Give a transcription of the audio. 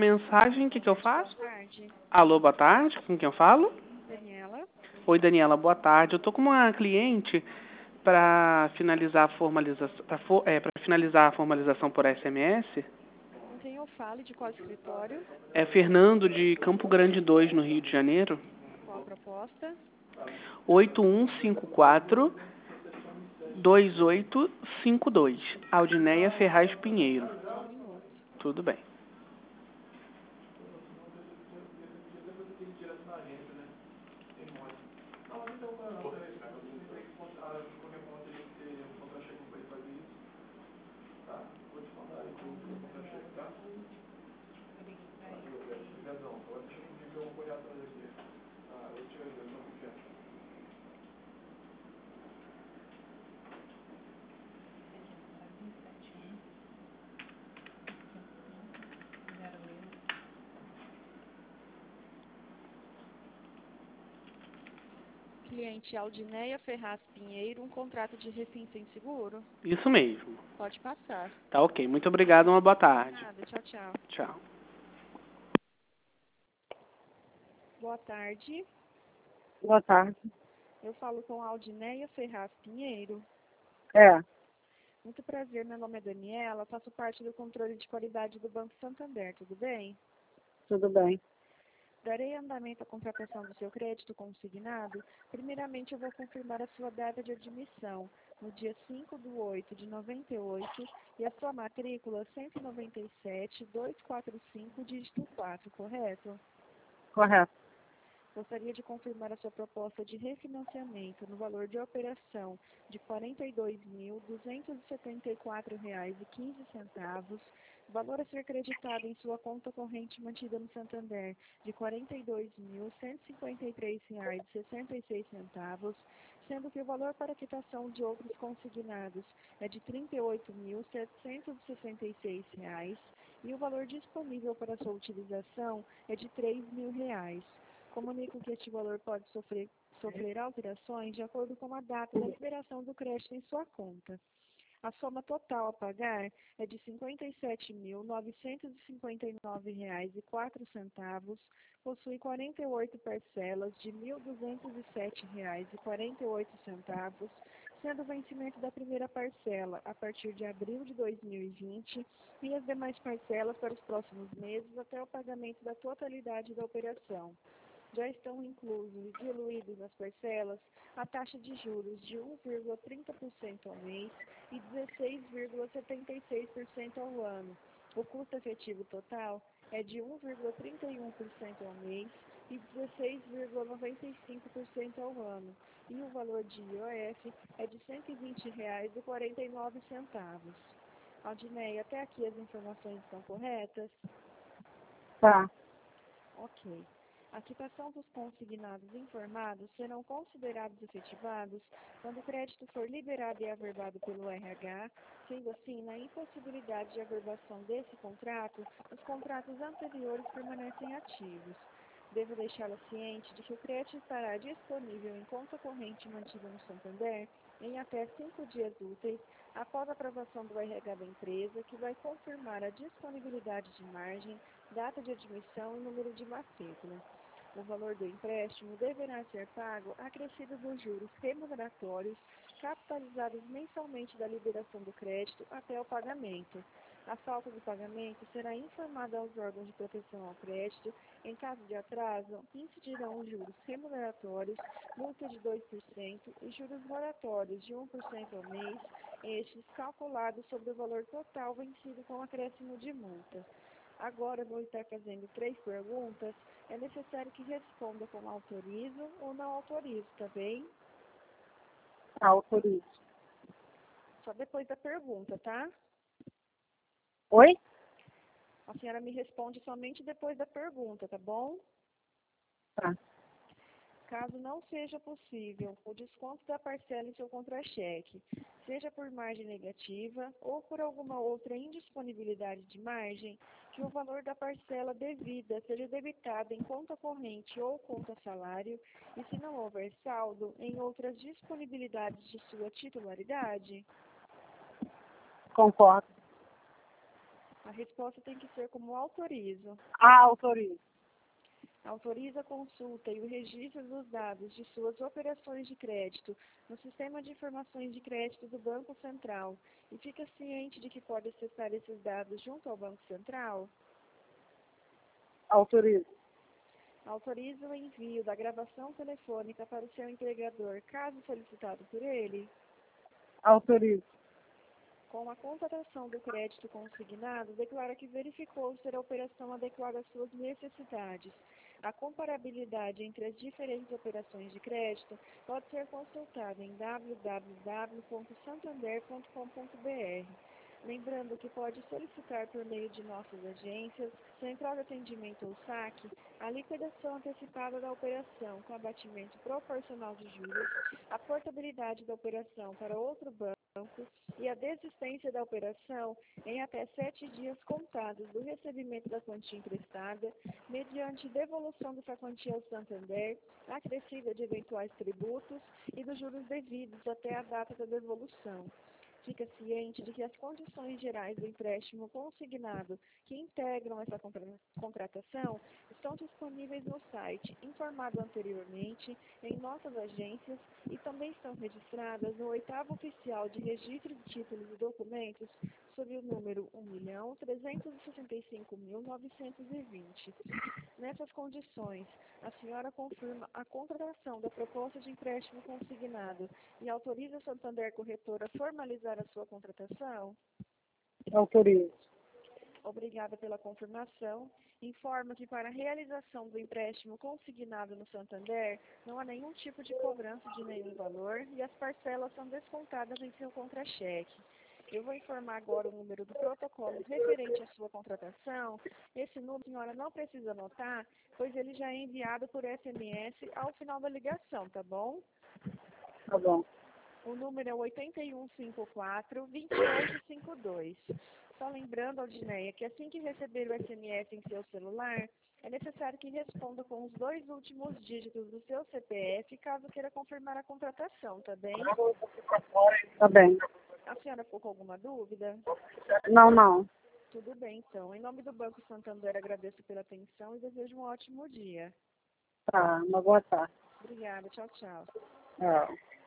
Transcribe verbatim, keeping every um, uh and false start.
mensagem, o que, que eu Boa faço? tarde. Alô, boa tarde, com quem eu falo? Daniela. Oi, Daniela, boa tarde. Eu tô com uma cliente para finalizar a formalização, para é, para finalizar a formalização por S M S. Com quem eu falo e de qual escritório? É Fernando de Campo Grande dois, no Rio de Janeiro. Qual a proposta? oito um cinco quatro, dois oito cinco dois. Aldineia Ferraz Pinheiro. Só um minuto. Tudo bem. Cliente Aldineia Ferraz Pinheiro, um contrato de refim sem seguro? Isso mesmo. Pode passar. Tá ok. Muito obrigado. Uma boa tarde. Nada, tchau, tchau. Tchau. Boa tarde. Boa tarde. Eu falo com Aldineia Ferraz Pinheiro. É, Muito prazer, meu nome é Daniela, faço parte do controle de qualidade do Banco Santander, tudo bem? tudo bem. Darei andamento à contratação do seu crédito consignado. Primeiramente, eu vou confirmar a sua data de admissão, no dia cinco de oito de noventa e oito, e a sua matrícula cento e noventa e sete, duzentos e quarenta e cinco, dígito quatro, correto? Correto. Gostaria de confirmar a sua proposta de refinanciamento no valor de operação de quarenta e dois mil, duzentos e setenta e quatro reais e quinze centavos, valor a ser creditado em sua conta corrente mantida no Santander de quarenta e dois mil, cento e cinquenta e três reais e sessenta e seis centavos, sendo que o valor para quitação de outros consignados é de trinta e oito mil, setecentos e sessenta e seis reais e o valor disponível para sua utilização é de três mil reais. Comunico que este valor pode sofrer, sofrer alterações de acordo com a data da liberação do crédito em sua conta. A soma total a pagar é de cinquenta e sete mil, novecentos e cinquenta e nove reais e quatro centavos, possui quarenta e oito parcelas de mil duzentos e sete reais e quarenta e oito centavos, sendo o vencimento da primeira parcela a partir de abril de dois mil e vinte e as demais parcelas para os próximos meses até o pagamento da totalidade da operação. Já estão inclusos e diluídos nas parcelas a taxa de juros de um vírgula trinta por cento ao mês e dezesseis vírgula setenta e seis por cento ao ano. O custo efetivo total é de um vírgula trinta e um por cento ao mês e dezesseis vírgula noventa e cinco por cento ao ano. E o valor de I O F é de cento e vinte reais e quarenta e nove centavos. Aldineia, até aqui as informações estão corretas? Tá. Ok. A quitação dos consignados informados serão considerados efetivados quando o crédito for liberado e averbado pelo R H, sendo assim, na impossibilidade de averbação desse contrato, os contratos anteriores permanecem ativos. Devo deixá-la ciente de que o crédito estará disponível em conta corrente mantida no Santander em até cinco dias úteis após a aprovação do R H da empresa, que vai confirmar a disponibilidade de margem, data de admissão e número de matrícula. O valor do empréstimo deverá ser pago acrescido dos juros remuneratórios capitalizados mensalmente da liberação do crédito até o pagamento. A falta de pagamento será informada aos órgãos de proteção ao crédito. Em caso de atraso, incidirão os juros remuneratórios, multa de dois por cento e juros moratórios de um por cento ao mês, estes calculados sobre o valor total vencido com acréscimo de multa. Agora vou estar fazendo três perguntas. É necessário que responda com autorizo ou não autorizo, tá bem? Autorizo. Só depois da pergunta, tá? Oi? A senhora me responde somente depois da pergunta, tá bom? Tá. Caso não seja possível o desconto da parcela em seu contra-cheque, seja por margem negativa ou por alguma outra indisponibilidade de margem, que o valor da parcela devida seja debitado em conta corrente ou conta salário e, se não houver saldo, em outras disponibilidades de sua titularidade. Concordo. A resposta tem que ser como autorizo. Ah, autorizo. Autoriza a consulta e o registro dos dados de suas operações de crédito no Sistema de Informações de Crédito do Banco Central e fica ciente de que pode acessar esses dados junto ao Banco Central? Autorizo. Autoriza o envio da gravação telefônica para o seu empregador, caso solicitado por ele? Autorizo. Com a contratação do crédito consignado, declara que verificou ser a operação adequada às suas necessidades. A comparabilidade entre as diferentes operações de crédito pode ser consultada em w w w ponto santander ponto com ponto b r. Lembrando que pode solicitar por meio de nossas agências, Central de Atendimento ou saque, a liquidação antecipada da operação com abatimento proporcional de juros, a portabilidade da operação para outro banco e a desistência da operação em até sete dias contados do recebimento da quantia emprestada, mediante devolução dessa quantia ao Santander, acrescida de eventuais tributos e dos juros devidos até a data da devolução. Fica ciente de que as condições gerais do empréstimo consignado que integram essa contratação estão disponíveis no site, informado anteriormente, em nossas agências e também estão registradas no oitavo Oficial de Registro de Títulos e Documentos, sob o número um milhão trezentos e sessenta e cinco mil novecentos e vinte. Nessas condições, a senhora confirma a contratação da proposta de empréstimo consignado e autoriza a Santander Corretora a formalizar a sua contratação? Autorizo. Obrigada pela confirmação. Informo que para a realização do empréstimo consignado no Santander, não há nenhum tipo de cobrança de nenhum valor e as parcelas são descontadas em seu contra-cheque. Eu vou informar agora o número do protocolo referente à sua contratação. Esse número a senhora não precisa anotar, pois ele já é enviado por S M S ao final da ligação, tá bom? Tá bom. O número é oito um cinco quatro, dois oito cinco dois. Só lembrando, Aldineia, que assim que receber o S M S em seu celular, é necessário que responda com os dois últimos dígitos do seu C P F, caso queira confirmar a contratação, tá bem? Tá bem. A senhora ficou com alguma dúvida? Não, não. Tudo bem, então. Em nome do Banco Santander, agradeço pela atenção e desejo um ótimo dia. Tá, uma boa tarde. Obrigada. Tchau, tchau. Tchau.